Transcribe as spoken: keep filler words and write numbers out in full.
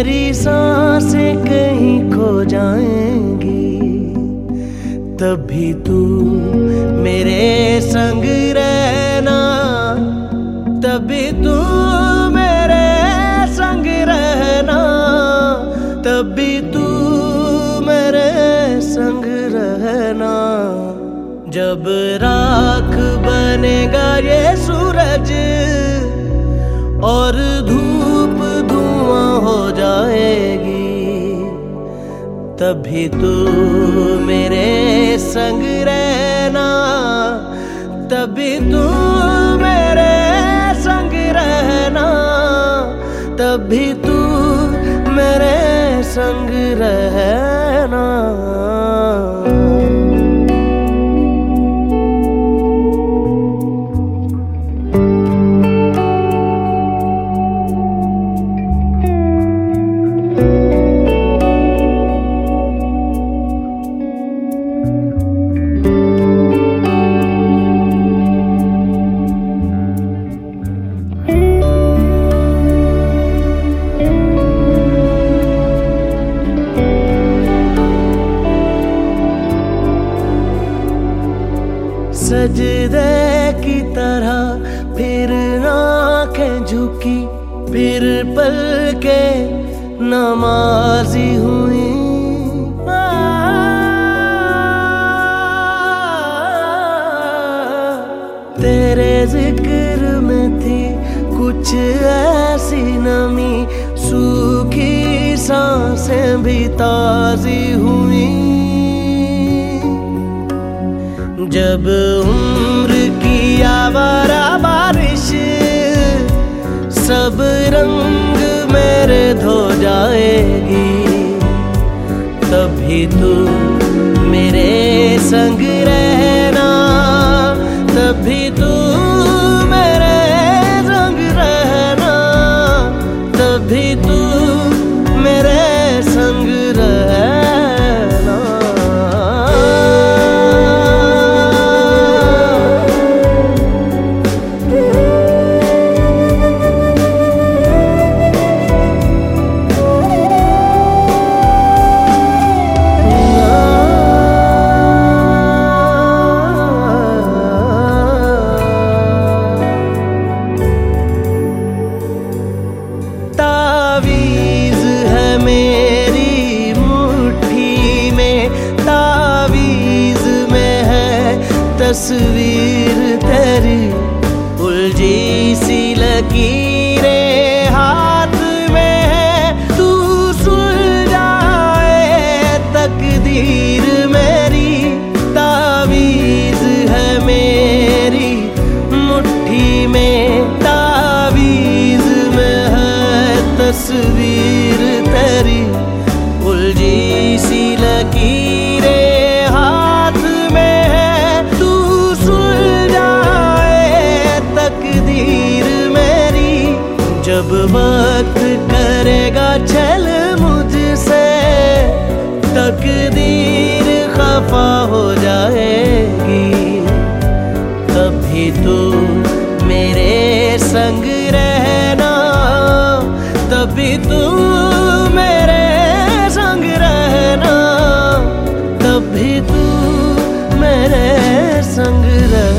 मेरी सांसें कहीं खो जाएंगी, तभी तू मेरे संग रहना, तभी तू मेरे संग रहना, तभी तू मेरे संग रहना। जब राख बनेगा ये सूरज और धूप धुआं हो जाएगी, तभी तू मेरे संग रहना, तभी तू मेरे संग रहना, तभी तू मेरे संग रहना। सजदे की तरह फिर आंखें झुकी, फिर पलकें नमाज़ी हुई। तेरे जिक्र में थी कुछ ऐसी नमी, सूखी सांसें भी ताज़ी हुई। जब उम्र की आवारा बारिश सब रंग मेरे धो जाएगी, तभी तू मेरे संग रहना, तभी तू मेरे संग रहना, तभी तू मेरे संग रहना। तावीज़ है मेरी मुट्ठी में, तावीज़ में है तस्वीर तेरी, उलझी सी लकीरें हाथ में है, तू सुलझाए तकदीर मेरी। तावीज़ है मेरी मुट्ठी में, तावीज़ में है तस्वीर तेरी, उलझी सी लकीरें हाथ में है, तू सुलझाए तकदीर मेरी। जब वक्त करेगा चल मुझसे, तकदीर खफा हो जाएगी, तभी तू मेरे संग रहना, तभी तू मेरे संग रहना, तभी तू मेरे संग रहना।